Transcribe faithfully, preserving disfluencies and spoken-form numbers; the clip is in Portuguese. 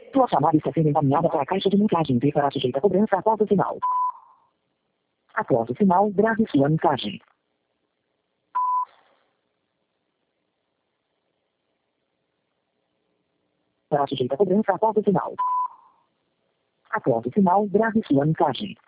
Sua chamada está sendo encaminhada para a caixa de mensagem e será sujeita a cobrança após o sinal. Após o sinal, grave sua mensagem. Será sujeita a cobrança após o sinal. Após o sinal, grave sua mensagem.